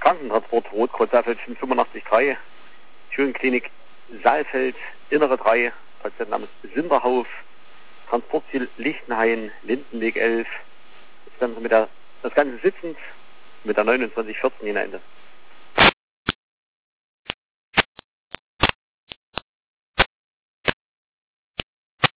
Krankentransport Rotkreuz-Saalfeldchen 85-3, Schönklinik Saalfeld, innere 3, Patient namens Sinderhauf, Transportziel Lichtenhain, Lindenweg 11, das Ganze sitzend mit der 2914 Ende.